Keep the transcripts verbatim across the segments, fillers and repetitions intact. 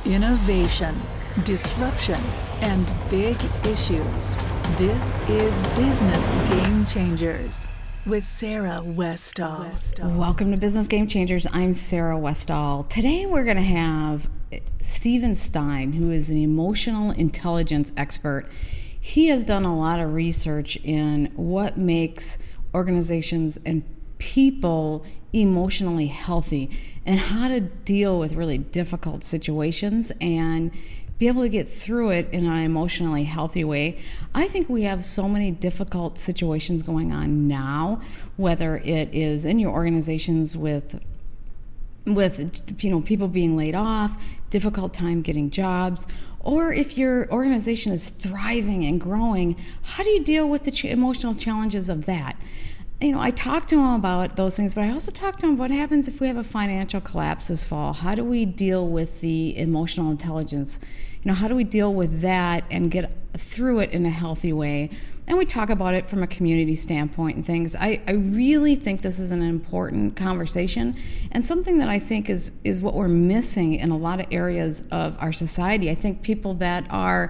Innovation, disruption, and big issues. This is Business Game Changers with Sarah Westall. Welcome to Business Game Changers. I'm Sarah Westall. Today we're going to have Steven Stein, who is an emotional intelligence expert. He has done a lot of research in what makes organizations and people emotionally healthy and how to deal with really difficult situations and be able to get through it in an emotionally healthy way. I think we have so many difficult situations going on now, whether it is in your organizations with with you know people being laid off, difficult time getting jobs, or if your organization is thriving and growing, how do you deal with the ch- emotional challenges of that? You know, I talked to him about those things, but I also talked to him what happens if we have a financial collapse this fall. How do we deal with the emotional intelligence? You know, how do we deal with that and get through it in a healthy way? And we talk about it from a community standpoint and things. I, I really think this is an important conversation and something that I think is, is what we're missing in a lot of areas of our society. I think people that are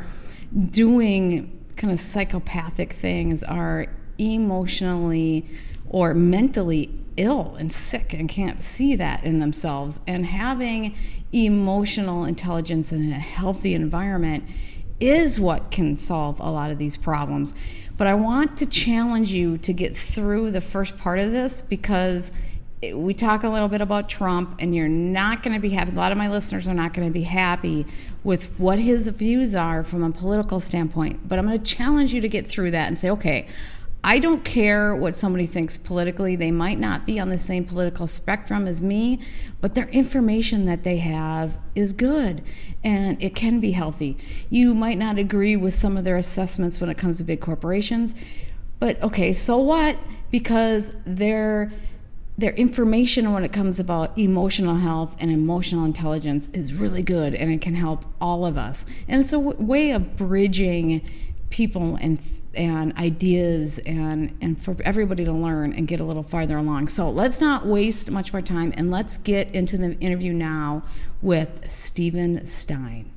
doing kind of psychopathic things are emotionally or mentally ill and sick and can't see that in themselves. And having emotional intelligence in a healthy environment is what can solve a lot of these problems. But I want to challenge you to get through the first part of this, because we talk a little bit about Trump, and you're not going to be happy. A lot of my listeners are not going to be happy with what his views are from a political standpoint. But I'm going to challenge you to get through that and say, okay, I don't care what somebody thinks politically. They might not be on the same political spectrum as me, but their information that they have is good and it can be healthy. You might not agree with some of their assessments when it comes to big corporations, but okay, so what? Because their their information when it comes about emotional health and emotional intelligence is really good, and it can help all of us. And it's a w- way of bridging people and and ideas and and for everybody to learn and get a little farther along. So let's not waste much more time, and let's get into the interview now with Steven Stein.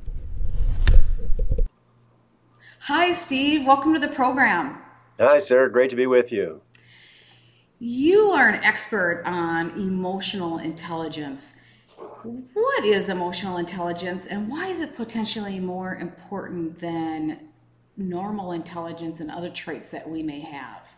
Hi, Steve. Welcome to the program. Hi, Sarah. Great to be with you. You are an expert on emotional intelligence. What is emotional intelligence, and why is it potentially more important than normal intelligence and other traits that we may have?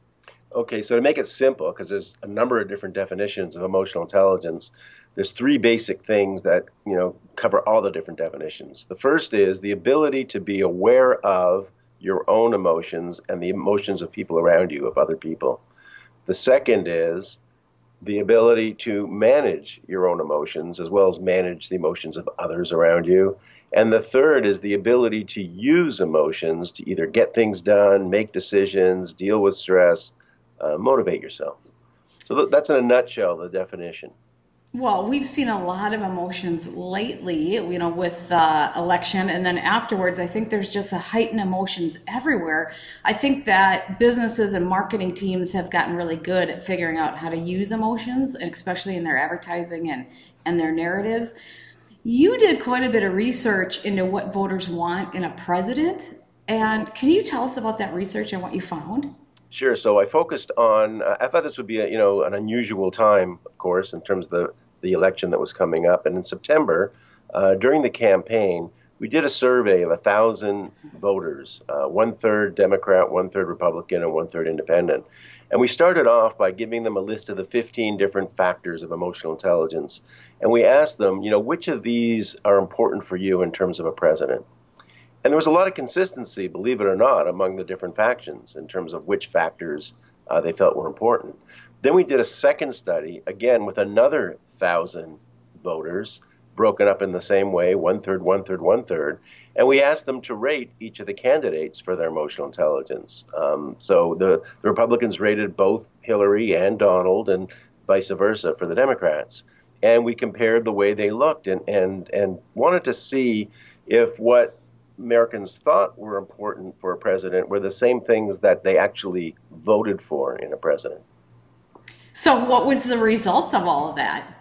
Okay, so to make it simple, because there's a number of different definitions of emotional intelligence, there's three basic things that, you know, cover all the different definitions. The first is the ability to be aware of your own emotions and the emotions of people around you, of other people. The second is the ability to manage your own emotions as well as manage the emotions of others around you. And the third is the ability to use emotions to either get things done, make decisions, deal with stress, uh, motivate yourself. So th- that's in a nutshell the definition. Well, we've seen a lot of emotions lately, you know, with the uh, election, and then afterwards, I think there's just a heightened emotions everywhere. I think that businesses and marketing teams have gotten really good at figuring out how to use emotions, and especially in their advertising and, and their narratives. You did quite a bit of research into what voters want in a president, and can you tell us about that research and what you found? Sure. So I focused on, uh, I thought this would be a, you know, an unusual time, of course, in terms of the, the election that was coming up. And in September, uh, during the campaign, we did a survey of a thousand voters, uh, one third Democrat, one third Republican, and one third independent. And we started off by giving them a list of the fifteen different factors of emotional intelligence. And we asked them, you know, which of these are important for you in terms of a president? And there was a lot of consistency, believe it or not, among the different factions in terms of which factors uh, they felt were important. Then we did a second study, again, with another thousand voters, broken up in the same way, one third, one third, one third. And we asked them to rate each of the candidates for their emotional intelligence. Um, so the, the Republicans rated both Hillary and Donald, and vice versa for the Democrats. And we compared the way they looked and, and, and wanted to see if what Americans thought were important for a president were the same things that they actually voted for in a president. So what was the results of all of that?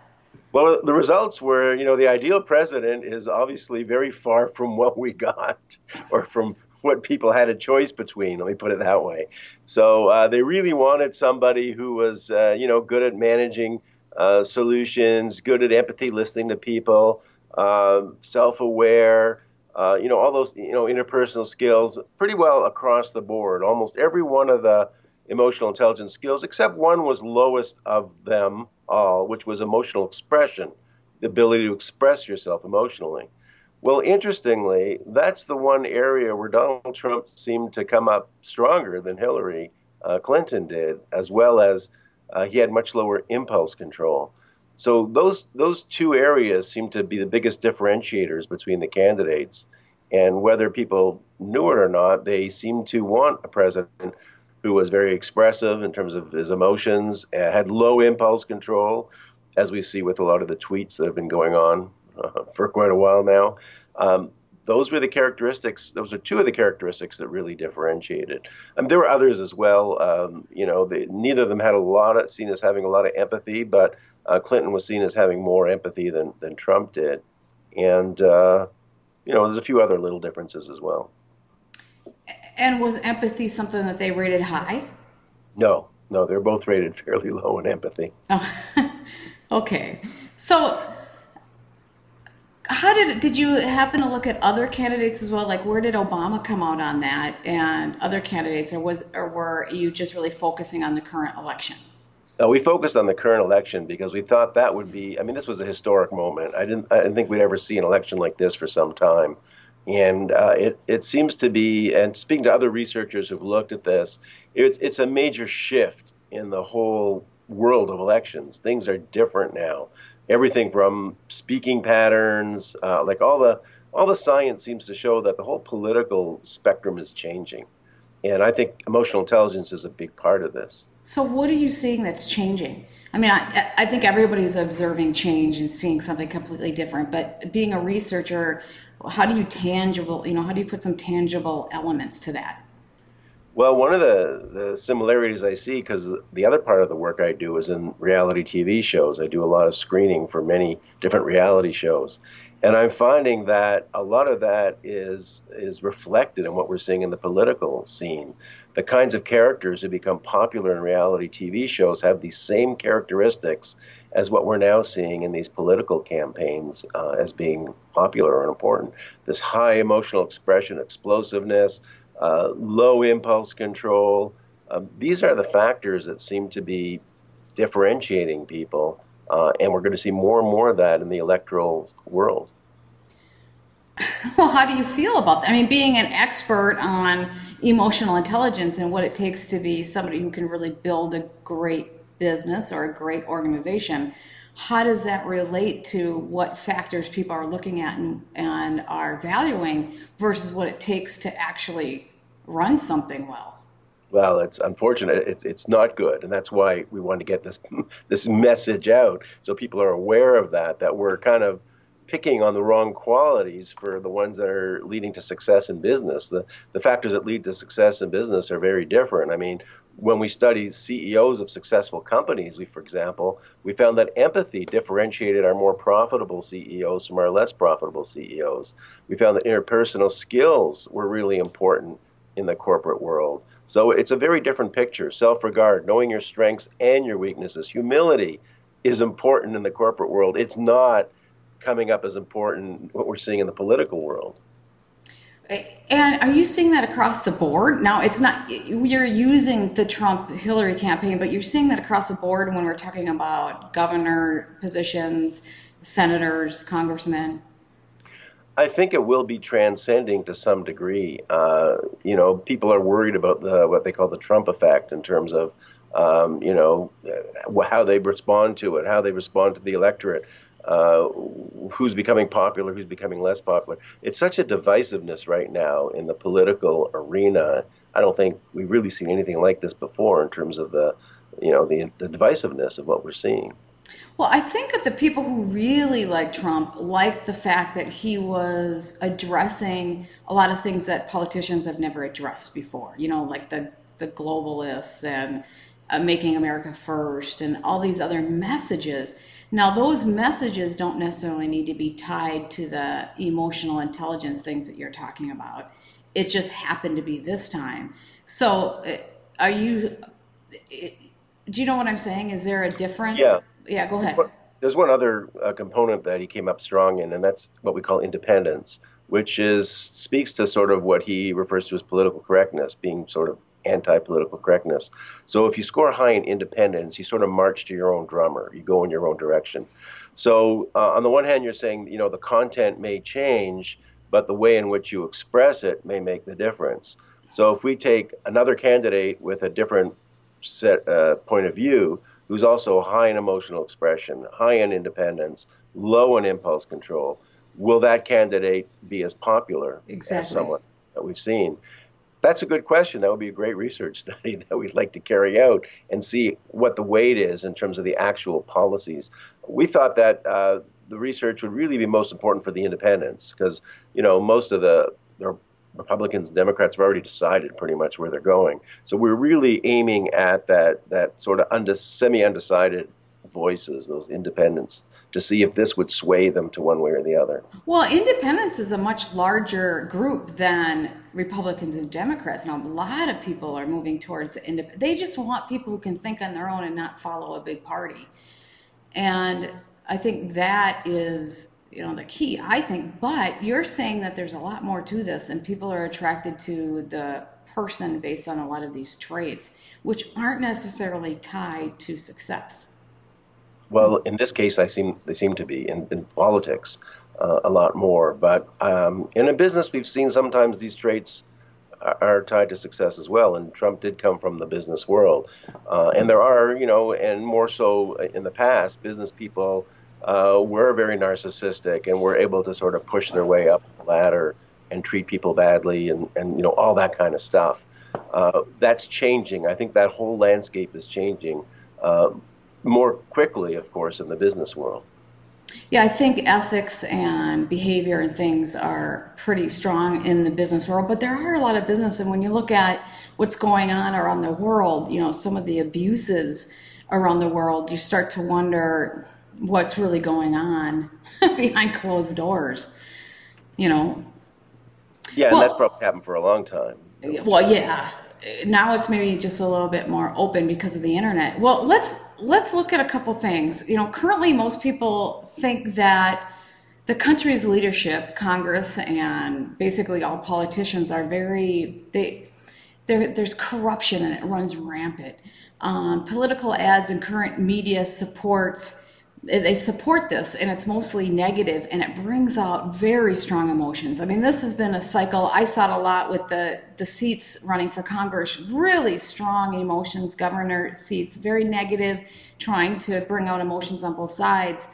Well, the results were, you know, the ideal president is obviously very far from what we got or from what people had a choice between. Let me put it that way. So uh, they really wanted somebody who was, uh, you know, good at managing uh, solutions, good at empathy, listening to people, uh, self-aware, uh, you know, all those, you know, interpersonal skills pretty well across the board. Almost every one of the emotional intelligence skills, except one was lowest of them all, which was emotional expression, the ability to express yourself emotionally. Well, interestingly, that's the one area where Donald Trump seemed to come up stronger than Hillary uh, Clinton did, as well as uh, he had much lower impulse control. So those those two areas seem to be the biggest differentiators between the candidates. And whether people knew it or not, they seem to want a president who was very expressive in terms of his emotions, uh, had low impulse control, as we see with a lot of the tweets that have been going on uh, for quite a while now. Um, those were the characteristics, those are two of the characteristics that really differentiated. Um, there were others as well. Um, you know, they, neither of them had a lot of, seen as having a lot of empathy, but uh, Clinton was seen as having more empathy than, than Trump did. And, uh, you know, there's a few other little differences as well. And was empathy something that they rated high? No, no, they're both rated fairly low in empathy. Oh, okay. So how did did you happen to look at other candidates as well? Like, where did Obama come out on that and other candidates, or was or were you just really focusing on the current election? No, we focused on the current election because we thought that would be, I mean, this was a historic moment. I didn't I didn't think we'd ever see an election like this for some time. And uh, it, it seems to be, and speaking to other researchers who've looked at this, it's, it's a major shift in the whole world of elections. Things are different now. Everything from speaking patterns, uh, like all the all the science seems to show that the whole political spectrum is changing. And I think emotional intelligence is a big part of this. So what are you seeing that's changing? I mean, I, I think everybody's observing change and seeing something completely different. But being a researcher, how do you tangible, you know, how do you put some tangible elements to that? Well, one of the, the similarities I see, because the other part of the work I do is in reality T V shows. I do a lot of screening for many different reality shows. And I'm finding that a lot of that is is reflected in what we're seeing in the political scene. The kinds of characters who become popular in reality T V shows have these same characteristics as what we're now seeing in these political campaigns uh, as being popular and important. This high emotional expression, explosiveness, uh, low impulse control. Um, these are the factors that seem to be differentiating people. Uh, and we're going to see more and more of that in the electoral world. Well, how do you feel about that? I mean, being an expert on emotional intelligence and what it takes to be somebody who can really build a great business or a great organization, how does that relate to what factors people are looking at and, and are valuing versus what it takes to actually run something well? Well, it's unfortunate. It's it's not good, and that's why we want to get this this message out so people are aware of that. That we're kind of picking on the wrong qualities for the ones that are leading to success in business. The the factors that lead to success in business are very different. I mean, when we studied C E Os of successful companies, we, for example, we found that empathy differentiated our more profitable C E Os from our less profitable C E Os. We found that interpersonal skills were really important in the corporate world. So it's a very different picture. Self-regard, knowing your strengths and your weaknesses. Humility is important in the corporate world. It's not coming up as important what we're seeing in the political world. And are you seeing that across the board? Now, it's not, you're using the Trump-Hillary campaign, but you're seeing that across the board when we're talking about governor positions, senators, congressmen? I think it will be transcending to some degree. Uh, you know, people are worried about the what they call the Trump effect in terms of, um, you know, how they respond to it, how they respond to the electorate, uh, who's becoming popular, who's becoming less popular. It's such a divisiveness right now in the political arena. I don't think we've really seen anything like this before in terms of the, you know, the, the divisiveness of what we're seeing. Well, I think that the people who really like Trump liked the fact that he was addressing a lot of things that politicians have never addressed before, you know, like the, the globalists and uh, making America first and all these other messages. Now, those messages don't necessarily need to be tied to the emotional intelligence things that you're talking about. It just happened to be this time. So are you, do you know what I'm saying? Is there a difference? Yeah. Yeah, go ahead. There's one other uh, component that he came up strong in, and that's what we call independence, which is speaks to sort of what he refers to as political correctness, being sort of anti-political correctness. So if you score high in independence, you sort of march to your own drummer. You go in your own direction. So uh, on the one hand, you're saying, you know, the content may change, but the way in which you express it may make the difference. So if we take another candidate with a different set uh, point of view, who's also high in emotional expression, high in independence, low in impulse control, will that candidate be as popular exactly. as someone that we've seen? That's a good question. That would be a great research study that we'd like to carry out and see what the weight is in terms of the actual policies. We thought that uh, the research would really be most important for the independents because, you know, most of the, the Republicans and Democrats have already decided pretty much where they're going. So we're really aiming at that that sort of unde- semi-undecided voices, those independents, to see if this would sway them to one way or the other. Well, independents is a much larger group than Republicans and Democrats. Now, a lot of people are moving towards the independent. They just want people who can think on their own and not follow a big party. And I think that is, you know, the key, I think. But you're saying that there's a lot more to this, and people are attracted to the person based on a lot of these traits, which aren't necessarily tied to success. Well, in this case, I seem they seem to be in, in politics uh, a lot more. But um, in a business, we've seen sometimes these traits are, are tied to success as well. And Trump did come from the business world. Uh, and there are, you know, and more so in the past, business people uh, were very narcissistic and were able to sort of push their way up the ladder and treat people badly and, and you know, all that kind of stuff. Uh, that's changing. I think that whole landscape is changing. Uh, more quickly, of course, in the business world. Yeah, I think ethics and behavior and things are pretty strong in the business world, but there are a lot of business, and when you look at what's going on around the world, you know, some of the abuses around the world, you start to wonder what's really going on behind closed doors, you know. Yeah, well, and that's probably happened for a long time. Well, yeah. Now it's maybe just a little bit more open because of the internet. Well, let's let's look at a couple things. You know, currently most people think that the country's leadership, Congress, and basically all politicians are very they there there's corruption and it runs rampant. Um, political ads and current media supports they support this, and it's mostly negative, and it brings out very strong emotions. I mean, this has been a cycle. I saw it a lot with the, the seats running for Congress, really strong emotions, governor seats, very negative, trying to bring out emotions on both sides.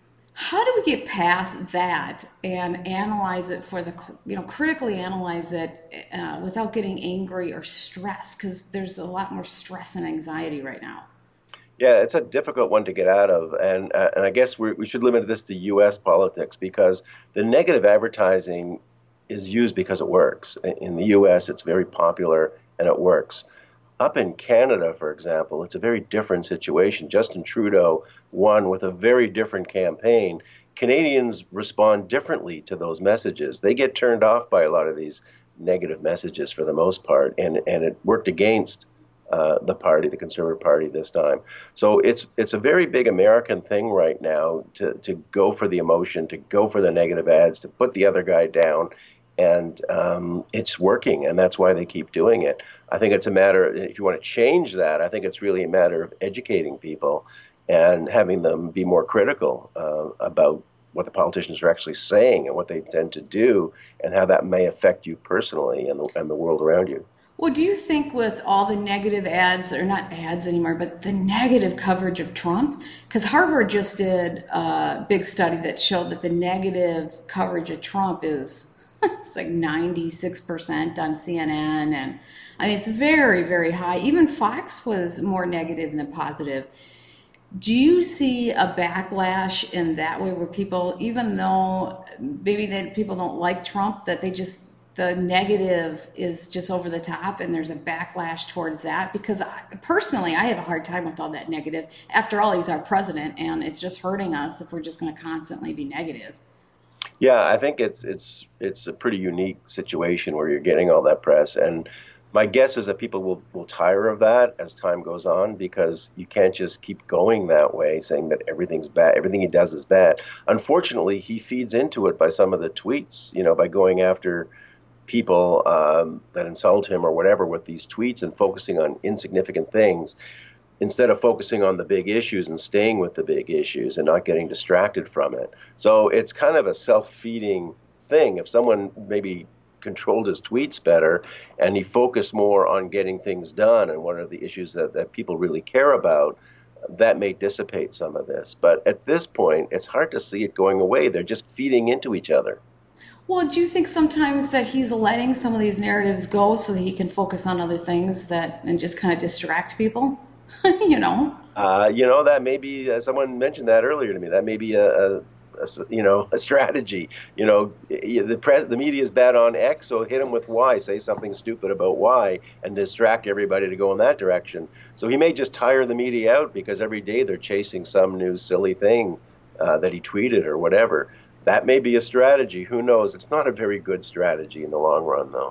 How do we get past that and analyze it for the, you know, critically analyze it uh, without getting angry or stressed? Because there's a lot more stress and anxiety right now. Yeah, it's a difficult one to get out of, and uh, and I guess we we should limit this to U S politics because the negative advertising is used because it works. In the U S, it's very popular and it works. Up in Canada, for example, it's a very different situation. Justin Trudeau won with a very different campaign. Canadians respond differently to those messages. They get turned off by a lot of these negative messages for the most part, and and it worked against Uh, the party, the Conservative Party this time. So it's it's a very big American thing right now to, to go for the emotion, to go for the negative ads, to put the other guy down. And um, it's working, and that's why they keep doing it. I think it's a matter, if you want to change that, I think it's really a matter of educating people and having them be more critical uh, about what the politicians are actually saying and what they tend to do and how that may affect you personally and the, and the world around you. Well, do you think with all the negative ads, or not ads anymore, but the negative coverage of Trump? Because Harvard just did a big study that showed that the negative coverage of Trump is it's like ninety-six percent on C N N. And I mean, it's very, very high. Even Fox was more negative than positive. Do you see a backlash in that way where people, even though maybe they, people don't like Trump, that they just the negative is just over the top and there's a backlash towards that? Because I, personally, I have a hard time with all that negative. After all, he's our president, and it's just hurting us if we're just going to constantly be negative. Yeah, I think it's it's it's a pretty unique situation where you're getting all that press, and my guess is that people will, will tire of that as time goes on, because you can't just keep going that way, saying that everything's bad, everything he does is bad. Unfortunately, he feeds into it by some of the tweets, you know, by going after people um, that insult him or whatever with these tweets and focusing on insignificant things instead of focusing on the big issues and staying with the big issues and not getting distracted from it. So it's kind of a self-feeding thing. If someone maybe controlled his tweets better and he focused more on getting things done and what are the issues that, that people really care about, that may dissipate some of this. But at this point, it's hard to see it going away. They're just feeding into each other. Well, do you think sometimes that he's letting some of these narratives go so that he can focus on other things that and just kind of distract people? you know? Uh, you know, that may be, uh, someone mentioned that earlier to me, that may be a, a A, you know, a strategy. You know, the press, the media is bad on X, so hit them with Y. Say something stupid about Y and distract everybody to go in that direction. So he may just tire the media out because every day they're chasing some new silly thing uh, that he tweeted or whatever. That may be a strategy. Who knows? It's not a very good strategy in the long run, though.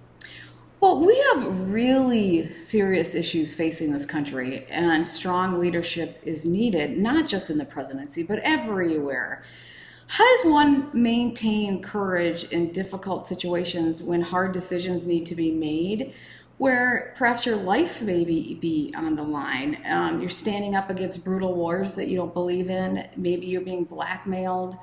Well, we have really serious issues facing this country, and strong leadership is needed, not just in the presidency, but everywhere. How does one maintain courage in difficult situations when hard decisions need to be made, where perhaps your life may be, be on the line? Um, you're standing up against brutal wars that you don't believe in. Maybe you're being blackmailed.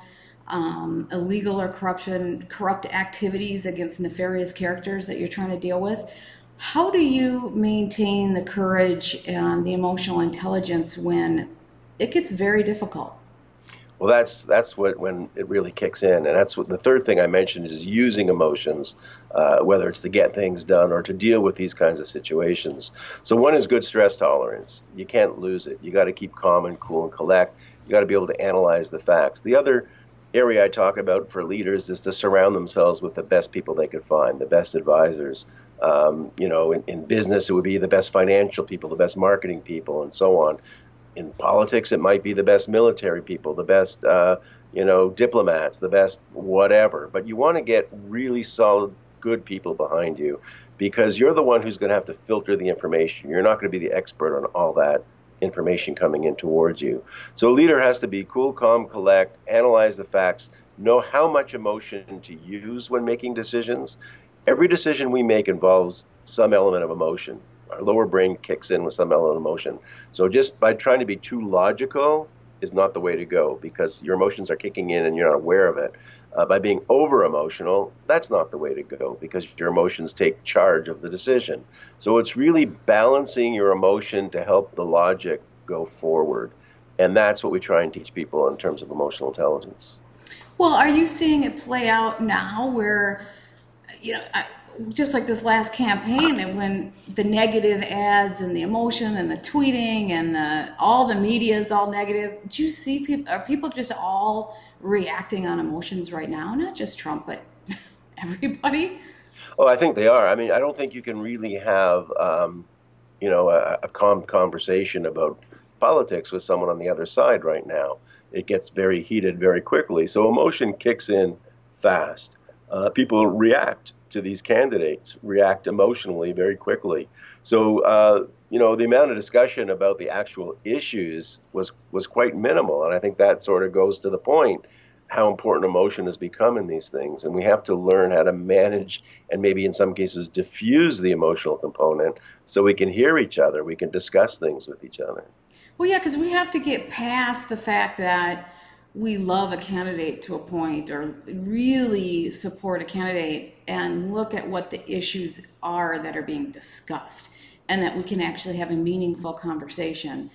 Um, illegal or corruption, corrupt activities against nefarious characters that you're trying to deal with. How do you maintain the courage and the emotional intelligence when it gets very difficult? Well, that's that's what when it really kicks in, and that's what the third thing I mentioned is using emotions, uh, whether it's to get things done or to deal with these kinds of situations. So one is good stress tolerance. You can't lose it. You got to keep calm and cool and collect. You got to be able to analyze the facts. The other area I talk about for leaders is to surround themselves with the best people they could find, the best advisors. Um, you know, in, in business, it would be the best financial people, the best marketing people, and so on. In politics, it might be the best military people, the best, uh, you know, diplomats, the best whatever. But you want to get really solid, good people behind you, because you're the one who's going to have to filter the information. You're not going to be the expert on all that information coming in towards you. So a leader has to be cool, calm, collect, analyze the facts, know how much emotion to use when making decisions. Every decision we make involves some element of emotion. Our lower brain kicks in with some element of emotion. So just by trying to be too logical is not the way to go, because your emotions are kicking in and you're not aware of it. Uh, by being over-emotional, that's not the way to go, because your emotions take charge of the decision. So it's really balancing your emotion to help the logic go forward. And that's what we try and teach people in terms of emotional intelligence. Well, are you seeing it play out now where, you know, I, just like this last campaign, and when the negative ads and the emotion and the tweeting and the, all the media is all negative, do you see people, are people just all reacting on emotions right now? Not just Trump, but everybody? Oh, I think they are. I mean, I don't think you can really have, um, you know, a, a calm conversation about politics with someone on the other side right now. It gets very heated very quickly. So emotion kicks in fast. Uh, people react to these candidates, react emotionally very quickly. So, uh, you know, the amount of discussion about the actual issues was, was quite minimal. And I think that sort of goes to the point how important emotion has become in these things. And we have to learn how to manage and maybe in some cases diffuse the emotional component so we can hear each other, we can discuss things with each other. Well, yeah, because we have to get past the fact that we love a candidate to a point or really support a candidate and look at what the issues are that are being discussed, and that we can actually have a meaningful conversation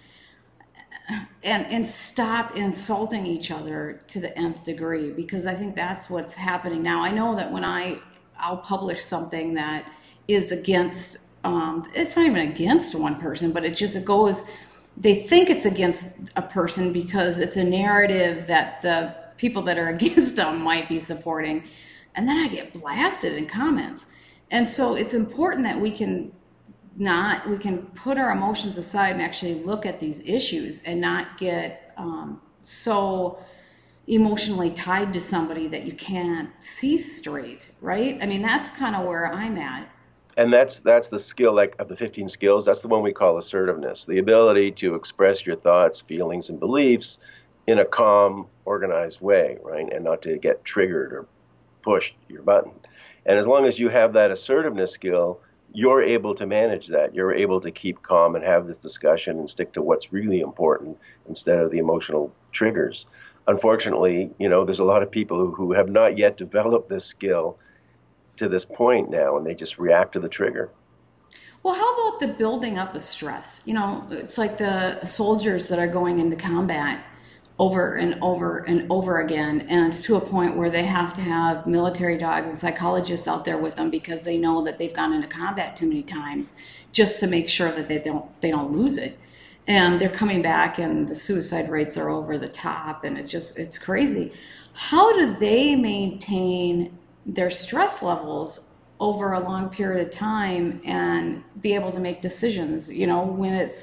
and and stop insulting each other to the nth degree, because I think that's what's happening now. I know that when I, I'll publish something that is against, um, it's not even against one person, but it just it goes, they think it's against a person because it's a narrative that the people that are against them might be supporting. and then I get blasted in comments. And so it's important that we can not, we can put our emotions aside and actually look at these issues and not get um, so emotionally tied to somebody that you can't see straight, right? I mean, that's kind of where I'm at. And that's that's the skill, like of the fifteen skills, that's the one we call assertiveness, the ability to express your thoughts, feelings, and beliefs in a calm, organized way, right? And not to get triggered or pushed your button. And as long as you have that assertiveness skill, you're able to manage that. You're able to keep calm and have this discussion and stick to what's really important instead of the emotional triggers. Unfortunately, you know, there's a lot of people who, who have not yet developed this skill to this point now, and they just react to the trigger. Well, how about the building up of stress? You know, it's like the soldiers that are going into combat over and over and over again, and it's to a point where they have to have military dogs and psychologists out there with them because they know that they've gone into combat too many times just to make sure that they don't they don't lose it. And they're coming back and the suicide rates are over the top, and it just it's crazy. How do they maintain their stress levels over a long period of time and be able to make decisions, you know, when it's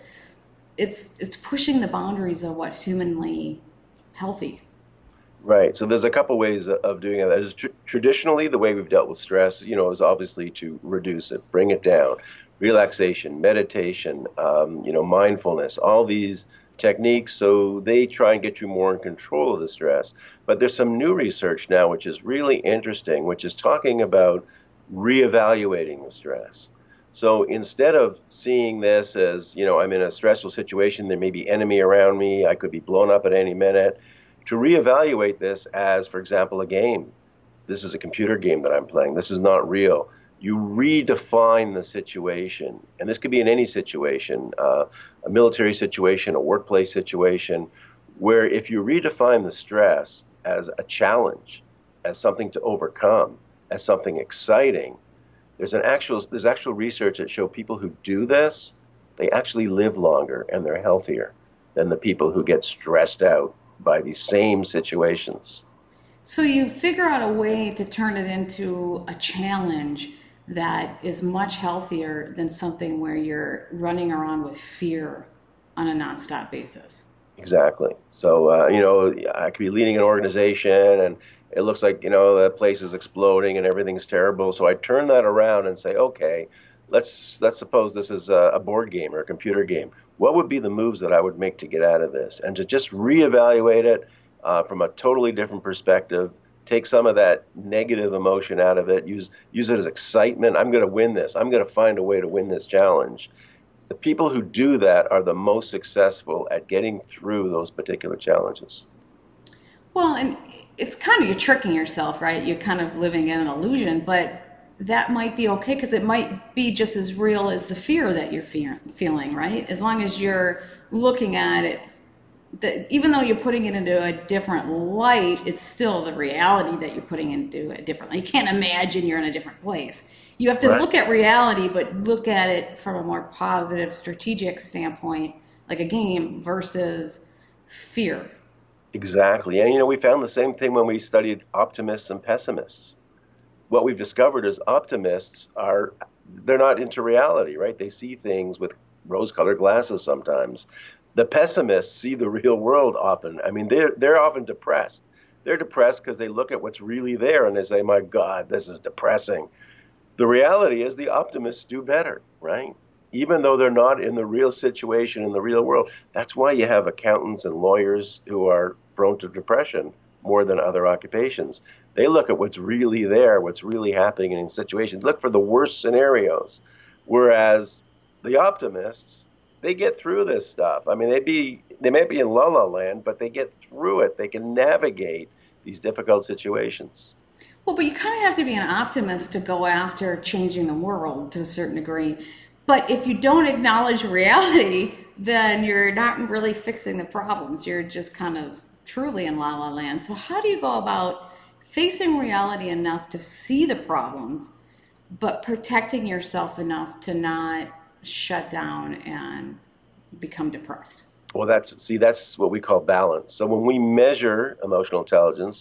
it's it's pushing the boundaries of what's humanly healthy? Right. So there's a couple ways of doing it. As tr- traditionally, the way we've dealt with stress, you know, is obviously to reduce it, bring it down. Relaxation, meditation, um, you know, mindfulness, all these techniques, so they try and get you more in control of the stress. But there's some new research now which is really interesting, which is talking about reevaluating the stress. So instead of seeing this as, you know, I'm in a stressful situation, there may be enemy around me, I could be blown up at any minute, to reevaluate this as, for example, a game. This is a computer game that I'm playing. This is not real. You redefine the situation, and this could be in any situation, uh, a military situation, a workplace situation, where if you redefine the stress as a challenge, as something to overcome, as something exciting, there's an actual there's actual research that show people who do this, they actually live longer and they're healthier than the people who get stressed out by these same situations. So you figure out a way to turn it into a challenge that is much healthier than something where you're running around with fear on a nonstop basis. Exactly. So, uh, you know, I could be leading an organization and it looks like, you know, the place is exploding and everything's terrible. So I turn that around and say, okay, let's let's suppose this is a, a board game or a computer game. What would be the moves that I would make to get out of this? And to just reevaluate it uh, from a totally different perspective, take some of that negative emotion out of it, use use it as excitement. I'm going to win this. I'm going to find a way to win this challenge. The people who do that are the most successful at getting through those particular challenges. Well, and it's kind of, you're tricking yourself, right? You're kind of living in an illusion, but that might be okay because it might be just as real as the fear that you're fear, feeling, right? As long as you're looking at it, the, even though you're putting it into a different light, it's still the reality that you're putting into it differently. You can't imagine you're in a different place. You have to right. look at reality, but look at it from a more positive, strategic standpoint, like a game versus fear. Exactly. And, you know, we found the same thing when we studied optimists and pessimists. What we've discovered is optimists are, they're not into reality, right? They see things with rose-colored glasses sometimes. The pessimists see the real world often. I mean, they're, they're often depressed. They're depressed because they look at what's really there and they say, my God, this is depressing. The reality is the optimists do better, right? Even though they're not in the real situation in the real world. That's why you have accountants and lawyers who are prone to depression more than other occupations. They look at what's really there, what's really happening in situations. Look for the worst scenarios. Whereas the optimists, they get through this stuff. I mean, they be they may be in la la land, but they get through it. They can navigate these difficult situations. Well, but you kind of have to be an optimist to go after changing the world to a certain degree. But if you don't acknowledge reality, then you're not really fixing the problems. You're just kind of truly in la la land. So how do you go about facing reality enough to see the problems, but protecting yourself enough to not shut down and become depressed? Well, that's see, that's what we call balance. So when we measure emotional intelligence with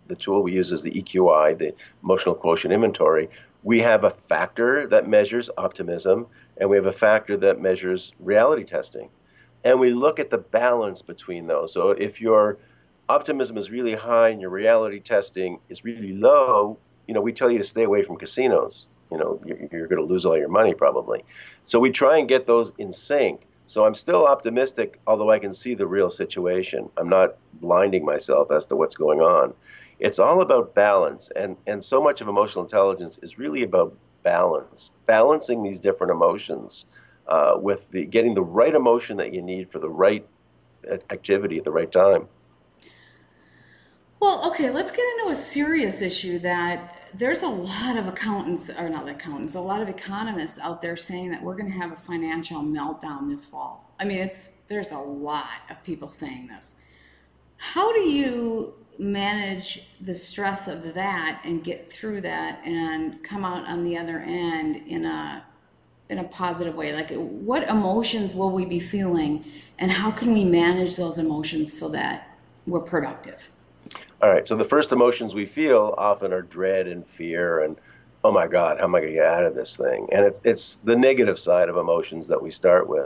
the tool we use is the E Q I, the Emotional Quotient Inventory. We have a factor that measures optimism, and we have a factor that measures reality testing. And we look at the balance between those. So if your optimism is really high and your reality testing is really low, you know, we tell you to stay away from casinos. You know, you're, you're going to lose all your money probably. So we try and get those in sync. So I'm still optimistic, although I can see the real situation. I'm not blinding myself as to what's going on. It's all about balance. And, and so much of emotional intelligence is really about balance, balancing these different emotions uh, with the getting the right emotion that you need for the right activity at the right time. Well, okay, let's get into a serious issue that there's a lot of accountants, or not accountants, a lot of economists out there saying that we're going to have a financial meltdown this fall. I mean, it's there's a lot of people saying this. How do you manage the stress of that and get through that and come out on the other end in a in a positive way? Like, what emotions will we be feeling, and how can we manage those emotions so that we're productive? All right, so the first emotions we feel often are dread and fear and, oh my God, how am I going to get out of this thing? And it's, it's the negative side of emotions that we start with.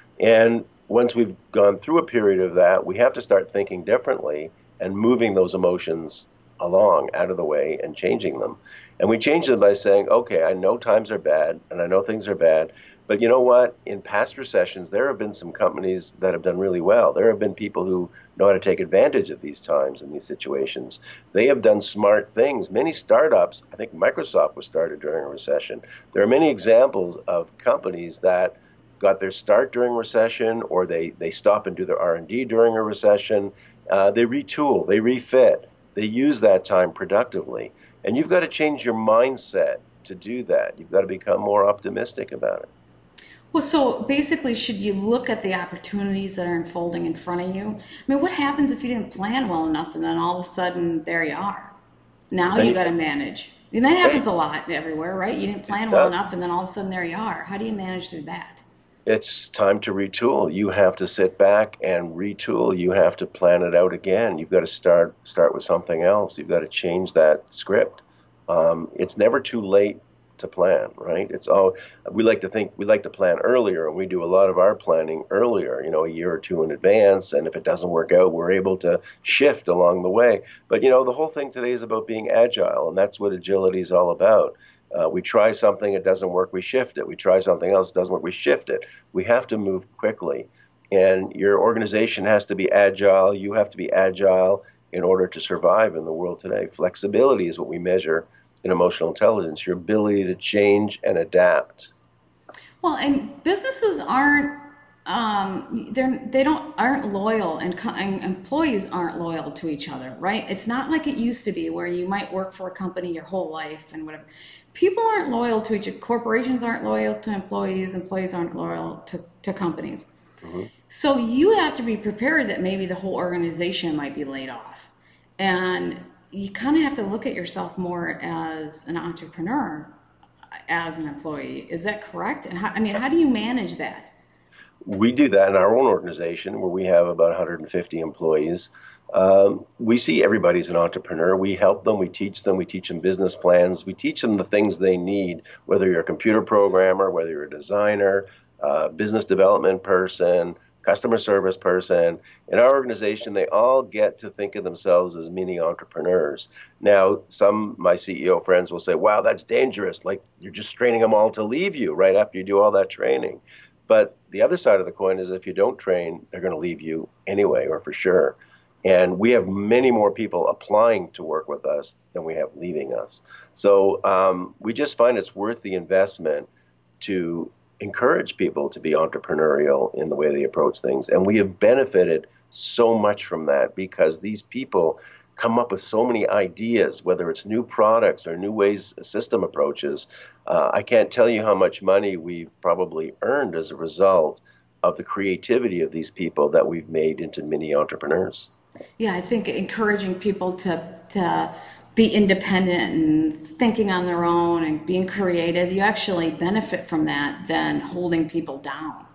And once we've gone through a period of that, we have to start thinking differently and moving those emotions along, out of the way, and changing them. And we change them by saying, okay, I know times are bad, and I know things are bad, but you know what? In past recessions, there have been some companies that have done really well. There have been people who know how to take advantage of these times and these situations. They have done smart things. Many startups, I think Microsoft was started during a recession. There are many examples of companies that got their start during recession, or they, they stop and do their R and D during a recession. Uh, they retool, they refit, they use that time productively. And you've got to change your mindset to do that. You've got to become more optimistic about it. Well, so basically, should you look at the opportunities that are unfolding in front of you? I mean, what happens if you didn't plan well enough and then all of a sudden, there you are? Now you got to manage. And that happens a lot everywhere, right? You didn't plan well enough and then all of a sudden, there you are. How do you manage through that? It's time to retool. You have to sit back and retool. You have to plan it out again. You've got to start start with something else. You've got to change that script. Um, it's never too late to plan, right? It's all, we like to think, we like to plan earlier, and we do a lot of our planning earlier, you know, a year or two in advance, and if it doesn't work out, we're able to shift along the way. But, you know, the whole thing today is about being agile, and that's what agility is all about. Uh, we try something, it doesn't work, we shift it. We try something else, it doesn't work, we shift it. We have to move quickly, and your organization has to be agile. You have to be agile in order to survive in the world today. Flexibility is what we measure in emotional intelligence, your ability to change and adapt. Well, and businesses aren't um, they're they don't aren't loyal, and, co- and employees aren't loyal to each other, right? It's not like it used to be where you might work for a company your whole life and whatever. People aren't loyal to each other. Corporations aren't loyal to employees. Employees aren't loyal to, to companies. Mm-hmm. So you have to be prepared that maybe the whole organization might be laid off, and you kind of have to look at yourself more as an entrepreneur, as an employee. Is that correct? And how, I mean, how do you manage that? We do that in our own organization, where we have about one hundred fifty employees. Um, we see everybody as an entrepreneur. We help them. We teach them. We teach them business plans. We teach them the things they need, whether you're a computer programmer, whether you're a designer, uh, business development person, customer service person. In our organization, they all get to think of themselves as mini entrepreneurs. Now, some my C E O friends will say, wow, that's dangerous. Like, you're just training them all to leave you right after you do all that training. But the other side of the coin is, if you don't train, they're going to leave you anyway, or for sure. And we have many more people applying to work with us than we have leaving us. So um, we just find it's worth the investment to encourage people to be entrepreneurial in the way they approach things. And we have benefited so much from that, because these people come up with so many ideas, whether it's new products or new ways, system approaches. Uh, I can't tell you how much money we've probably earned as a result of the creativity of these people that we've made into mini entrepreneurs. Yeah, I think encouraging people to to be independent and thinking on their own and being creative, you actually benefit from that than holding people down.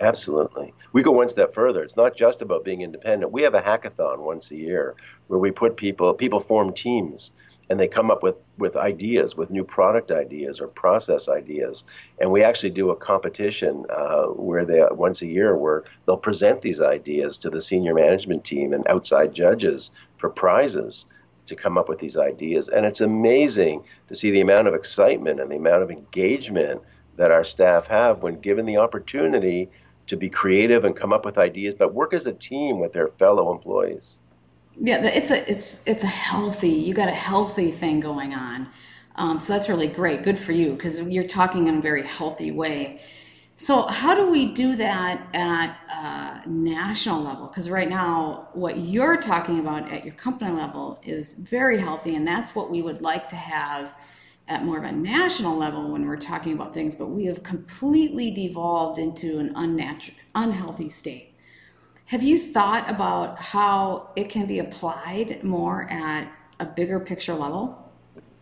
Absolutely. We go one step further. It's not just about being independent. We have a hackathon once a year where we put people, people form teams and they come up with, with ideas, with new product ideas or process ideas. And we actually do a competition uh, where they, once a year, where they'll present these ideas to the senior management team and outside judges for prizes to come up with these ideas. And it's amazing to see the amount of excitement and the amount of engagement that our staff have when given the opportunity to be creative and come up with ideas, but work as a team with their fellow employees. Yeah, it's a it's it's a healthy. You got a healthy thing going on, um, so that's really great. Good for you, because you're talking in a very healthy way. So how do we do that at a national level? Because right now, what you're talking about at your company level is very healthy, and that's what we would like to have at more of a national level when we're talking about things, but we have completely devolved into an unnatural, unhealthy state. Have you thought about how it can be applied more at a bigger picture level?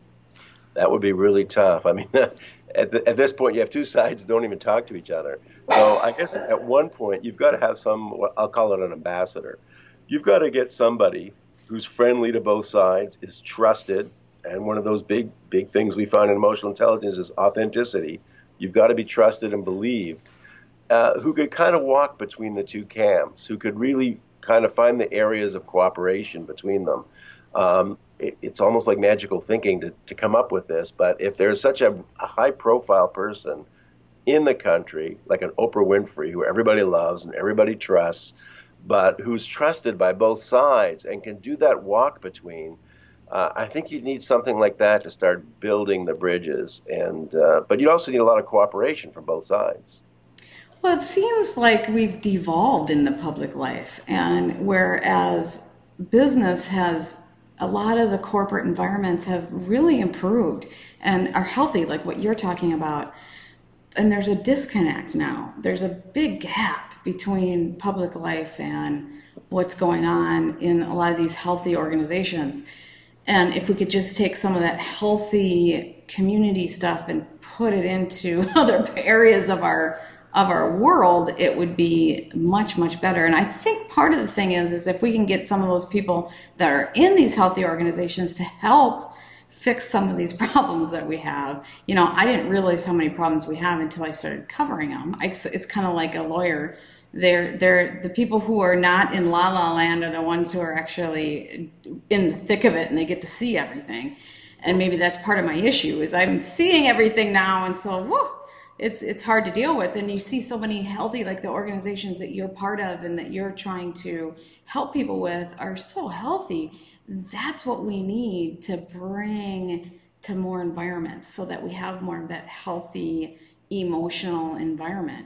That would be really tough. I mean, at, the, at this point, you have two sides that don't even talk to each other. So I guess at one point, you've got to have some, I'll call it an ambassador. You've got to get somebody who's friendly to both sides, is trusted. And one of those big, big things we find in emotional intelligence is authenticity. You've got to be trusted and believed, uh, who could kind of walk between the two camps, who could really kind of find the areas of cooperation between them. Um, it, it's almost like magical thinking to, to come up with this, but if there's such a, a high-profile person in the country, like an Oprah Winfrey, who everybody loves and everybody trusts, but who's trusted by both sides and can do that walk between, Uh, I think you need something like that to start building the bridges, and uh, but you also need a lot of cooperation from both sides. Well, it seems like we've devolved in the public life, and whereas business has, a lot of the corporate environments have really improved and are healthy, like what you're talking about, and there's a disconnect now. There's a big gap between public life and what's going on in a lot of these healthy organizations. And if we could just take some of that healthy community stuff and put it into other areas of our of our world, it would be much, much better. And I think part of the thing is, is if we can get some of those people that are in these healthy organizations to help fix some of these problems that we have. You know, I didn't realize how many problems we have until I started covering them. It's, it's kind of like a lawyer. They're, they're the people who are not in la la land are the ones who are actually in the thick of it, and they get to see everything. And maybe that's part of my issue, is I'm seeing everything now, and so whoa, it's it's hard to deal with. And you see so many healthy, like the organizations that you're part of and that you're trying to help people with are so healthy. That's what we need to bring to more environments, so that we have more of that healthy emotional environment.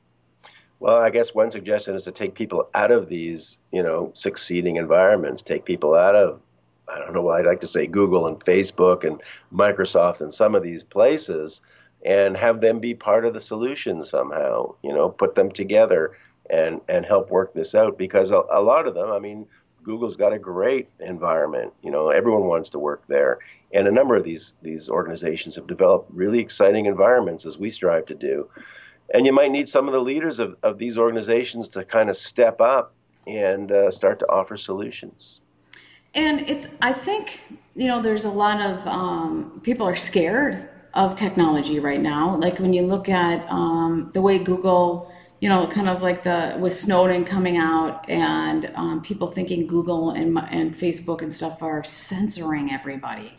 Well, I guess one suggestion is to take people out of these, you know, succeeding environments, take people out of, I don't know what I'd like to say, Google and Facebook and Microsoft and some of these places, and have them be part of the solution somehow, you know, put them together and, and help work this out. Because a, a lot of them, I mean, Google's got a great environment, you know, everyone wants to work there. And a number of these, these organizations have developed really exciting environments, as we strive to do. And you might need some of the leaders of, of these organizations to kind of step up and uh, start to offer solutions. And it's, I think, you know, there's a lot of um, people are scared of technology right now. Like when you look at um, the way Google, you know, kind of like the with Snowden coming out, and um, people thinking Google and and Facebook and stuff are censoring everybody.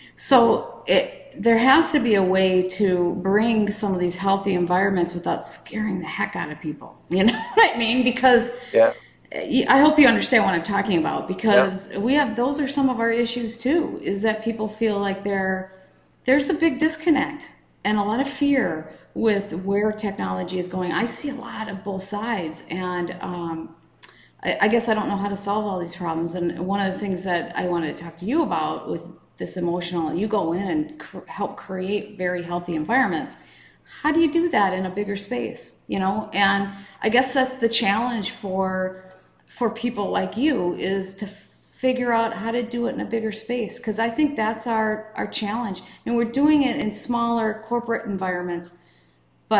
So it. There has to be a way to bring some of these healthy environments without scaring the heck out of people. You know what I mean? Because yeah. I hope you understand what I'm talking about, because yeah. we have, those are some of our issues too, is that people feel like they're, there's a big disconnect and a lot of fear with where technology is going. I see a lot of both sides, and um, I, I guess I don't know how to solve all these problems. And one of the things that I wanted to talk to you about with this emotional, you go in and cr- help create very healthy environments. How do you do that in a bigger space? You know, and I guess that's the challenge for for people like you, is to figure out how to do it in a bigger space. Because I think that's our our challenge. And we're doing it in smaller corporate environments, but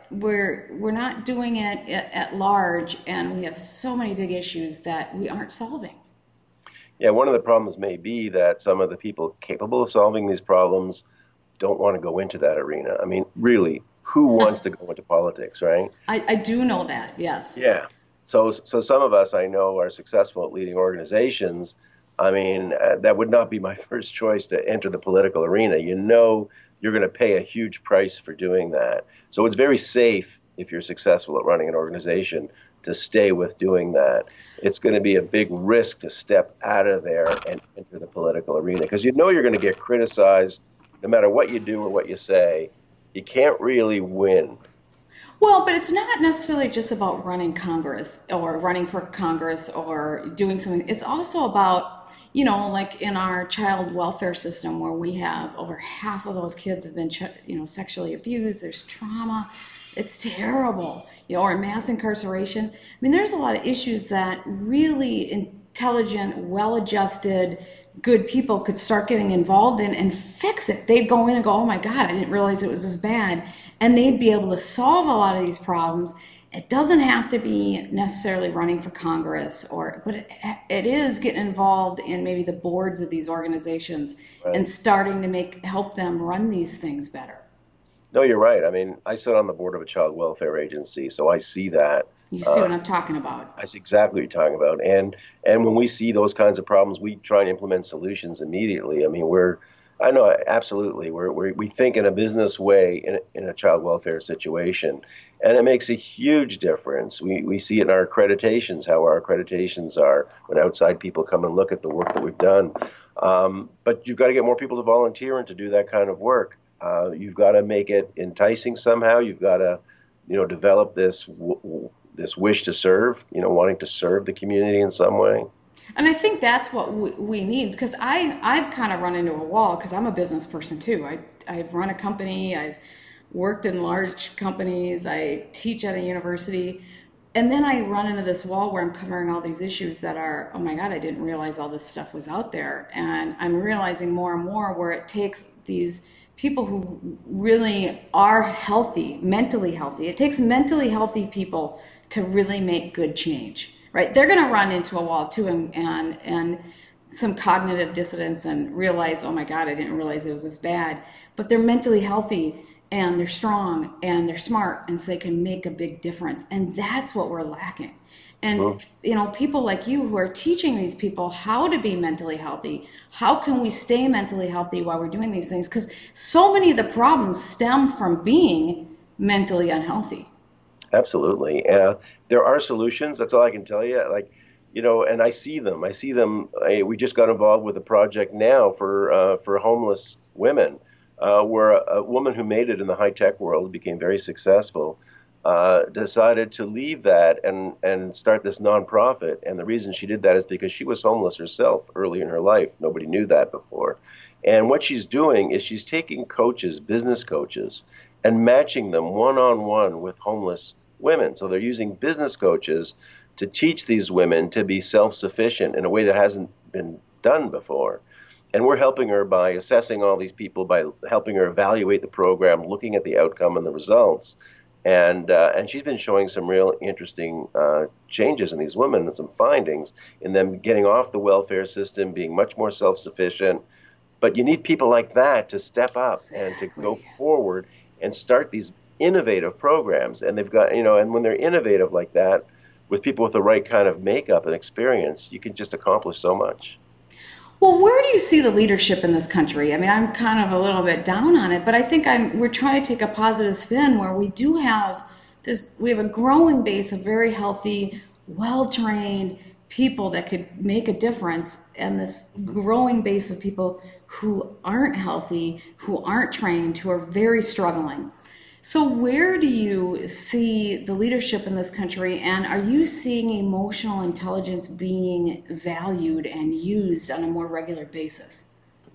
we're we're not doing it at, at large, and we have so many big issues that we aren't solving. Yeah, one of the problems may be that some of the people capable of solving these problems don't want to go into that arena. I mean, really, who wants to go into politics, right? I, I do know that, yes. Yeah. So, so some of us I know are successful at leading organizations. I mean, uh, that would not be my first choice to enter the political arena. You know, you're going to pay a huge price for doing that. So it's very safe if you're successful at running an organization to stay with doing that. It's going to be a big risk to step out of there and enter the political arena because you know you're going to get criticized no matter what you do or what you say. You can't really win. Well, but it's not necessarily just about running Congress or running for Congress or doing something. It's also about, you know, like in our child welfare system where we have over half of those kids have been, you know, sexually abused. There's trauma. It's terrible. You know, or mass incarceration. I mean, there's a lot of issues that really intelligent, well-adjusted, good people could start getting involved in and fix it. They'd go in and go, oh my God, I didn't realize it was this bad. And they'd be able to solve a lot of these problems. It doesn't have to be necessarily running for Congress, or, but it, it is getting involved in maybe the boards of these organizations right. and starting to make help them run these things better. No, you're right. I mean, I sit on the board of a child welfare agency, so I see that. You see uh, what I'm talking about. I see exactly what you're talking about. And and when we see those kinds of problems, we try and implement solutions immediately. I mean, we're, I know, absolutely. We're, we're, we think in a business way in a, in a child welfare situation, and it makes a huge difference. We, we see it in our accreditations, how our accreditations are when outside people come and look at the work that we've done. Um, but you've got to get more people to volunteer and to do that kind of work. Uh, you've got to make it enticing somehow. You've got to, you know, develop this w- w- this wish to serve, you know, wanting to serve the community in some way. And I think that's what we, we need, because I, I've kind of run into a wall because I'm a business person too. I, I've run a company. I've worked in large companies. I teach at a university. And then I run into this wall where I'm covering all these issues that are, oh my God, I didn't realize all this stuff was out there. And I'm realizing more and more where it takes these people who really are healthy, mentally healthy. It takes mentally healthy people to really make good change, right? They're going to run into a wall too, and, and and some cognitive dissonance and realize, oh my God, I didn't realize it was this bad. But they're mentally healthy and they're strong and they're smart, and so they can make a big difference. And that's what we're lacking. And, well, you know, people like you who are teaching these people how to be mentally healthy, how can we stay mentally healthy while we're doing these things? Because so many of the problems stem from being mentally unhealthy. Absolutely. Uh, there are solutions. That's all I can tell you. Like, you know, and I see them. I see them. I, we just got involved with a project now for uh, for homeless women, uh, where a, a woman who made it in the high-tech world, became very successful, uh, decided to leave that and, and start this nonprofit. And the reason she did that is because she was homeless herself early in her life. Nobody knew that before. And what she's doing is she's taking coaches, business coaches, and matching them one-on-one with homeless women. So they're using business coaches to teach these women to be self-sufficient in a way that hasn't been done before. And we're helping her by assessing all these people, by helping her evaluate the program, looking at the outcome and the results. And uh, and she's been showing some real interesting uh, changes in these women and some findings in them getting off the welfare system, being much more self-sufficient. But you need people like that to step up exactly. and to go forward and start these innovative programs. And they've got, you know, and when they're innovative like that, with people with the right kind of makeup and experience, you can just accomplish so much. Well, where do you see the leadership in this country? I mean, I'm kind of a little bit down on it, but I think I'm, we're trying to take a positive spin where we do have this, we have a growing base of very healthy, well-trained people that could make a difference, and this growing base of people who aren't healthy, who aren't trained, who are very struggling. So where do you see the leadership in this country, and are you seeing emotional intelligence being valued and used on a more regular basis?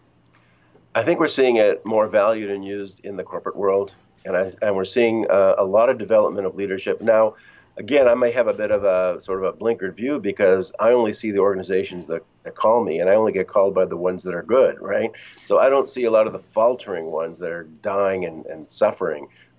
I think we're seeing it more valued and used in the corporate world, and, I, and we're seeing uh, a lot of development of leadership. Now, again, I may have a bit of a sort of a blinkered view because I only see the organizations that, that call me, and I only get called by the ones that are good, right? So I don't see a lot of the faltering ones that are dying and, and suffering.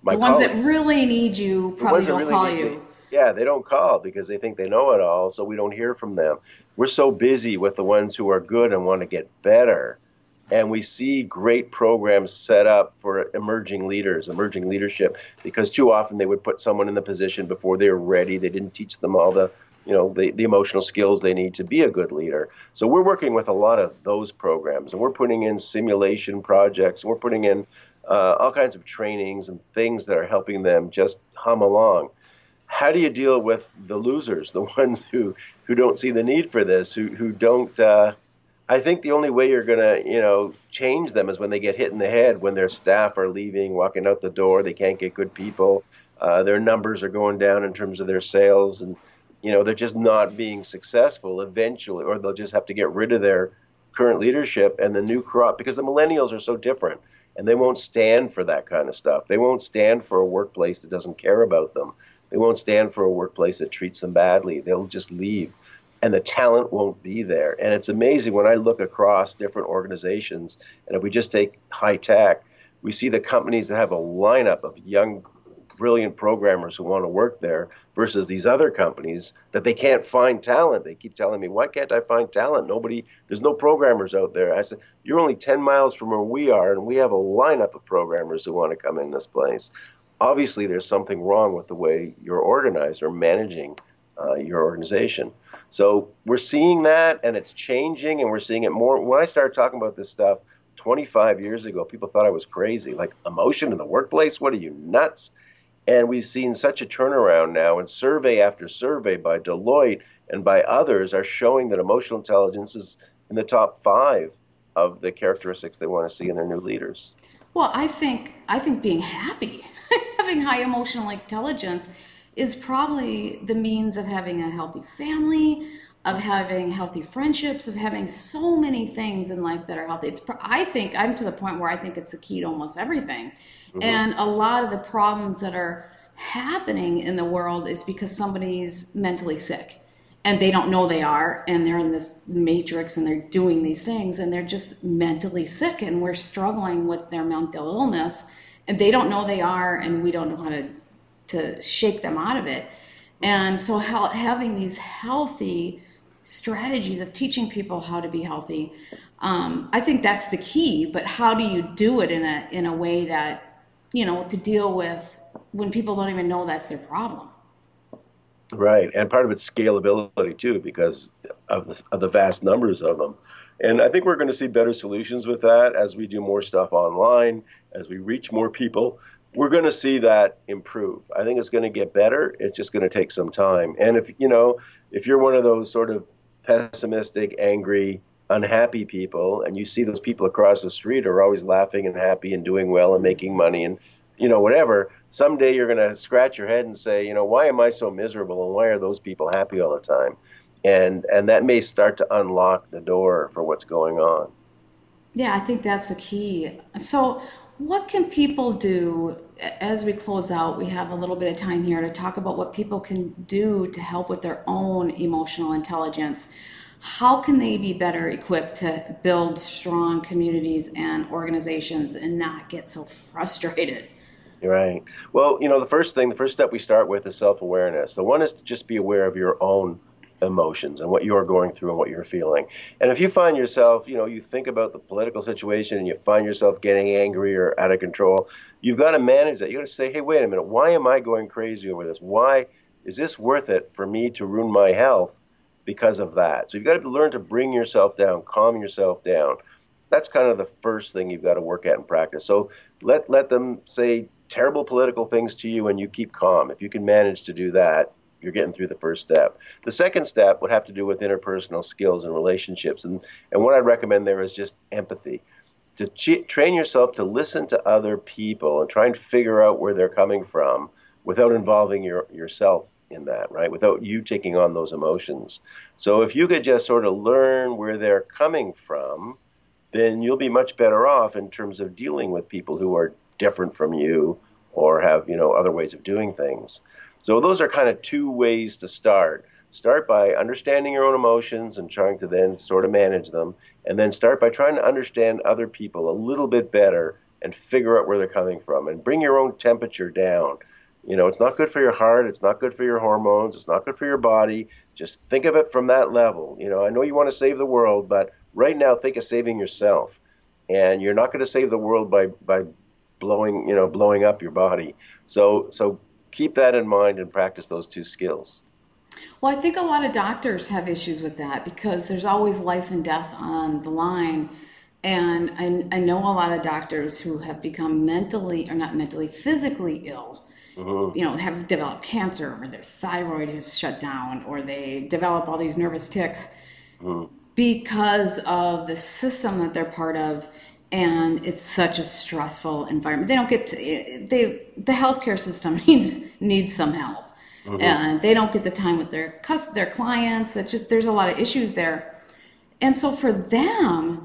my the ones colleagues, that really need you the probably ones that don't really call need you. me, yeah, they don't call because they think they know it all, so we don't hear from them. We're so busy with the ones who are good and want to get better. And we see great programs set up for emerging leaders, emerging leadership, because too often they would put someone in the position before they were ready. They didn't teach them all the, you know, the, the emotional skills they need to be a good leader. So we're working with a lot of those programs, and we're putting in simulation projects. We're putting in uh, all kinds of trainings and things that are helping them just hum along. How do you deal with the losers, the ones who, who don't see the need for this, who, who don't... Uh, I think the only way you're going to, you know, change them is when they get hit in the head, when their staff are leaving, walking out the door, they can't get good people, uh, their numbers are going down in terms of their sales, and, you know, they're just not being successful eventually, or they'll just have to get rid of their current leadership and the new crop, because the millennials are so different, and they won't stand for that kind of stuff. They won't stand for a workplace that doesn't care about them. They won't stand for a workplace that treats them badly. They'll just leave. And the talent won't be there. And it's amazing when I look across different organizations, and if we just take high tech, we see the companies that have a lineup of young, brilliant programmers who want to work there versus these other companies that they can't find talent. They keep telling me, why can't I find talent? Nobody, there's no programmers out there. I said, you're only ten miles from where we are, and we have a lineup of programmers who want to come in this place. Obviously, there's something wrong with the way you're organized or managing uh, your organization. So we're seeing that, and it's changing, and we're seeing it more. When I started talking about this stuff twenty-five years ago, people thought I was crazy. Like, emotion in the workplace? What are you, nuts? And we've seen such a turnaround now, and survey after survey by Deloitte and by others are showing that emotional intelligence is in the top five of the characteristics they want to see in their new leaders. Well, I think I think being happy, having high emotional intelligence is probably the means of having a healthy family, of having healthy friendships, of having so many things in life that are healthy. It's, I think, I'm to the point where I think it's the key to almost everything. Mm-hmm. And a lot of the problems that are happening in the world is because somebody's mentally sick and they don't know they are, and they're in this matrix and they're doing these things and they're just mentally sick, and we're struggling with their mental illness and they don't know they are, and we don't know how to to shake them out of it. And so how, having these healthy strategies of teaching people how to be healthy, um, I think that's the key. But how do you do it in a in a way that, you know, to deal with when people don't even know that's their problem? Right, and part of it's scalability too, because of the, of the vast numbers of them. And I think we're going to see better solutions with that as we do more stuff online, as we reach more people. We're going to see that improve. I think it's going to get better. It's just going to take some time. And if, you know, if you're one of those sort of pessimistic, angry, unhappy people, and you see those people across the street are always laughing and happy and doing well and making money and, you know, whatever, someday you're going to scratch your head and say, you know, why am I so miserable, and why are those people happy all the time? And and that may start to unlock the door for what's going on. Yeah, I think that's the key. So what can people do as we close out? We have a little bit of time here to talk about what people can do to help with their own emotional intelligence. How can they be better equipped to build strong communities and organizations and not get so frustrated? Right. Well, you know, the first thing, the first step we start with is self-awareness. The one is to just be aware of your own emotions and what you're going through and what you're feeling. And if you find yourself, you know, you think about the political situation and you find yourself getting angry or out of control, you've got to manage that. You got to say, hey, wait a minute, why am I going crazy over this? Why is this worth it for me to ruin my health because of that? So you've got to learn to bring yourself down, calm yourself down. That's kind of the first thing you've got to work at and practice. So let let them say terrible political things to you and you keep calm. If you can manage to do that, you're getting through the first step. The second step would have to do with interpersonal skills and relationships. And, and what I'd recommend there is just empathy. To ch- train yourself to listen to other people and try and figure out where they're coming from without involving your, yourself in that, right? Without you taking on those emotions. So if you could just sort of learn where they're coming from, then you'll be much better off in terms of dealing with people who are different from you or have, you know, other ways of doing things. So those are kind of two ways to start. Start by understanding your own emotions and trying to then sort of manage them, and then start by trying to understand other people a little bit better and figure out where they're coming from and bring your own temperature down. You know, it's not good for your heart. It's not good for your hormones. It's not good for your body. Just think of it from that level. You know, I know you want to save the world, but right now think of saving yourself. And you're not going to save the world by, by blowing, you know, blowing up your body. So, so keep that in mind and practice those two skills. Well, I think a lot of doctors have issues with that because there's always life and death on the line. And I, I know a lot of doctors who have become mentally, or not mentally, physically ill. Mm-hmm. You know, have developed cancer, or their thyroid is shut down, or they develop all these nervous tics mm-hmm. because of the system that they're part of, and it's such a stressful environment. They don't get to, they the healthcare system needs needs some help, mm-hmm. and they don't get the time with their their clients. It's just there's a lot of issues there, and so for them,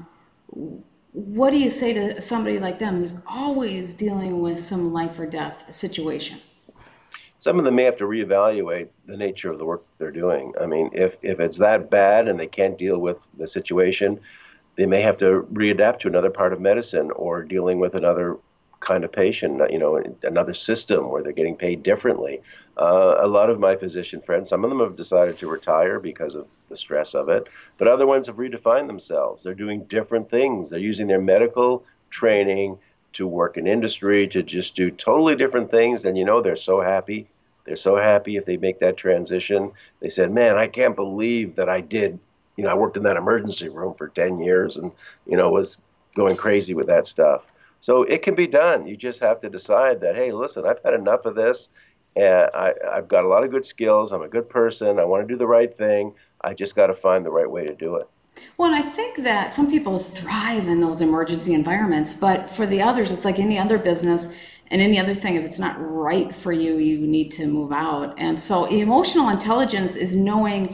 what do you say to somebody like them who's always dealing with some life or death situation? Some of them may have to reevaluate the nature of the work they're doing. I mean, if, if it's that bad and they can't deal with the situation, they may have to readapt to another part of medicine or dealing with another kind of patient, you know, another system where they're getting paid differently. Uh, a lot of my physician friends, some of them have decided to retire because of the stress of it, but other ones have redefined themselves. They're doing different things. They're using their medical training to work in industry, to just do totally different things. And, you know, they're so happy. They're so happy if they make that transition. They said, man, I can't believe that I did. You know, I worked in that emergency room for ten years and, you know, was going crazy with that stuff. So it can be done. You just have to decide that, hey, listen, I've had enough of this. And I, I've got a lot of good skills. I'm a good person. I want to do the right thing. I just got to find the right way to do it. Well, and I think that some people thrive in those emergency environments, but for the others, it's like any other business and any other thing. If it's not right for you, you need to move out. And so emotional intelligence is knowing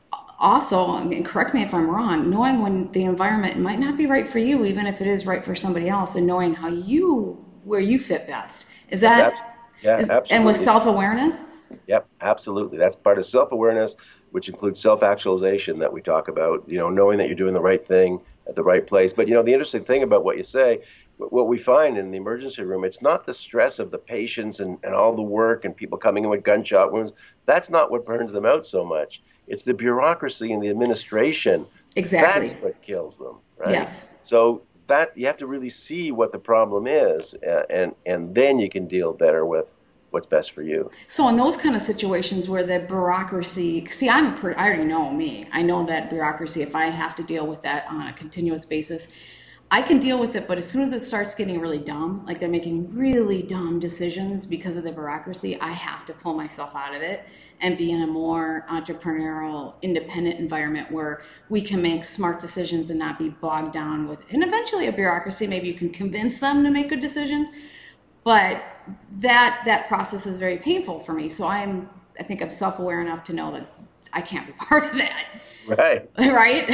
also, and correct me if I'm wrong, knowing when the environment might not be right for you, even if it is right for somebody else, and knowing how you, where you fit best. Is that, That's, yeah, is, absolutely. And with self-awareness? Yep, absolutely. That's part of self-awareness, which includes self-actualization that we talk about, you know, knowing that you're doing the right thing at the right place. But, you know, the interesting thing about what you say, what we find in the emergency room, it's not the stress of the patients and, and all the work and people coming in with gunshot wounds. That's not what burns them out so much. It's the bureaucracy and the administration. Exactly. That's what kills them, right? Yes. So that you have to really see what the problem is, uh, and, and then you can deal better with what's best for you. So in those kind of situations where the bureaucracy, see, I'm a per, I already know me. I know that bureaucracy, if I have to deal with that on a continuous basis, I can deal with it, but as soon as it starts getting really dumb, like they're making really dumb decisions because of the bureaucracy, I have to pull myself out of it and be in a more entrepreneurial, independent environment where we can make smart decisions and not be bogged down with, and eventually a bureaucracy, maybe you can convince them to make good decisions, but that that process is very painful for me. So I'm, I think I'm self-aware enough to know that I can't be part of that. Right. Right?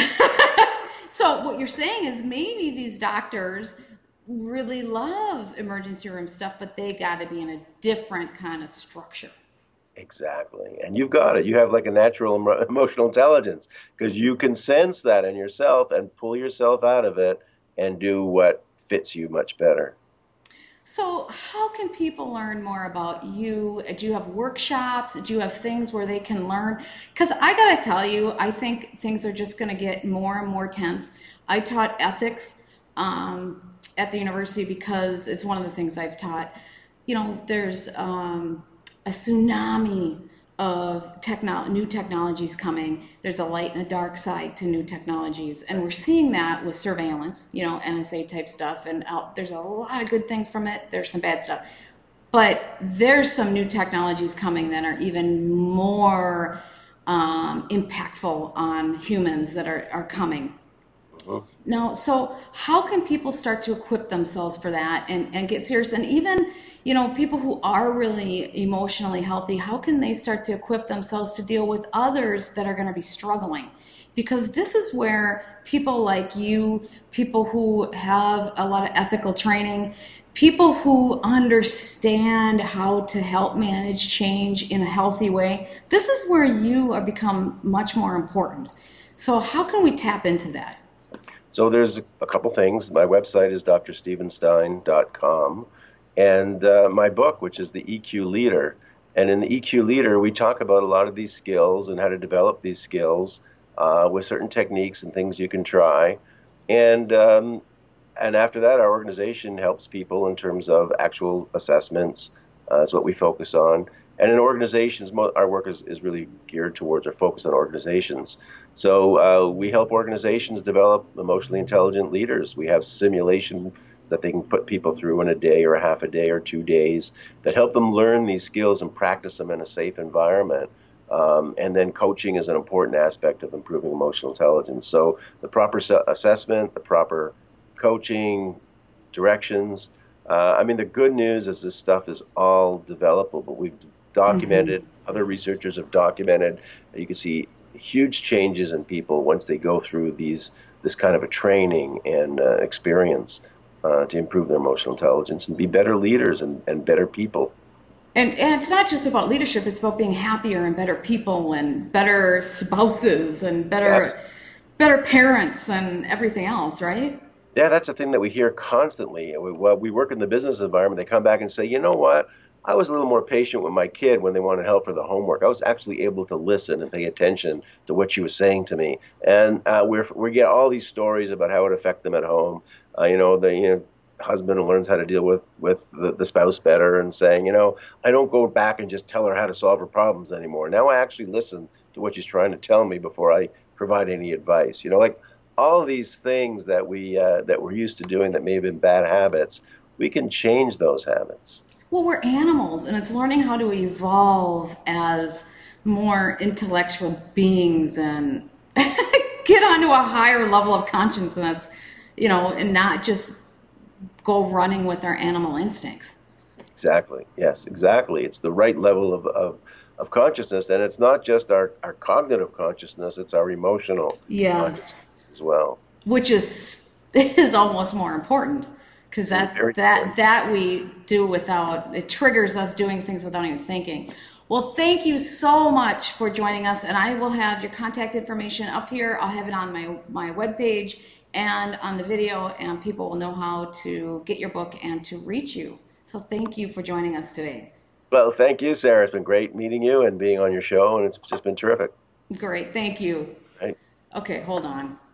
So what you're saying is maybe these doctors really love emergency room stuff, but they got to be in a different kind of structure. Exactly. And you've got it. You have like a natural emo- emotional intelligence because you can sense that in yourself and pull yourself out of it and do what fits you much better. So how can people learn more about you? Do you have workshops? Do you have things where they can learn? Because I got to tell you, I think things are just going to get more and more tense. I taught ethics um, at the university because it's one of the things I've taught. You know, there's um, a tsunami of techno- new technologies coming. There's a light and a dark side to new technologies. And we're seeing that with surveillance, you know, N S A type stuff. And out, there's a lot of good things from it. There's some bad stuff. But there's some new technologies coming that are even more um, impactful on humans that are, are coming. Uh-huh. Now, so how can people start to equip themselves for that and, and get serious? And even, you know, people who are really emotionally healthy, how can they start to equip themselves to deal with others that are going to be struggling? Because this is where people like you, people who have a lot of ethical training, people who understand how to help manage change in a healthy way, this is where you are become much more important. So how can we tap into that? So there's a couple things. My website is d r steven stein dot com, and uh, my book, which is the E Q Leader. And in the E Q Leader, we talk about a lot of these skills and how to develop these skills uh, with certain techniques and things you can try. And um, and after that, our organization helps people in terms of actual assessments. Uh, is what we focus on. And in organizations, our work is, is really geared towards or focused on organizations. So uh, we help organizations develop emotionally intelligent leaders. We have simulation that they can put people through in a day or a half a day or two days that help them learn these skills and practice them in a safe environment. Um, and then coaching is an important aspect of improving emotional intelligence. So the proper assessment, the proper coaching, directions. Uh, I mean, the good news is this stuff is all developable. We've documented, mm-hmm. other researchers have documented, you can see huge changes in people once they go through these this kind of a training and uh, experience uh, to improve their emotional intelligence and be better leaders and, and better people. And, and it's not just about leadership, it's about being happier and better people and better spouses and better, yes. better parents and everything else, right? Yeah, that's a thing that we hear constantly. We, well, we work in the business environment. They come back and say, you know what? I was a little more patient with my kid when they wanted help for the homework. I was actually able to listen and pay attention to what she was saying to me. And uh, we're, we get all these stories about how it affected them at home. Uh, you know, the you know, husband learns how to deal with, with the, the spouse better and saying, you know, I don't go back and just tell her how to solve her problems anymore. Now I actually listen to what she's trying to tell me before I provide any advice. You know, like all of these things that, we, uh, that we're used to doing that may have been bad habits, we can change those habits. Well, we're animals, and it's learning how to evolve as more intellectual beings and get onto a higher level of consciousness, you know, and not just go running with our animal instincts. Exactly. Yes, exactly. It's the right level of, of, of consciousness, and it's not just our, our cognitive consciousness, it's our emotional yes. consciousness as well. Which is is almost more important. Because that that that we do without, it triggers us doing things without even thinking. Well, thank you so much for joining us, and I will have your contact information up here. I'll have it on my, my webpage and on the video, and people will know how to get your book and to reach you. So thank you for joining us today. Well, thank you, Sarah. It's been great meeting you and being on your show, and it's just been terrific. Great. Thank you. Right. Okay, hold on.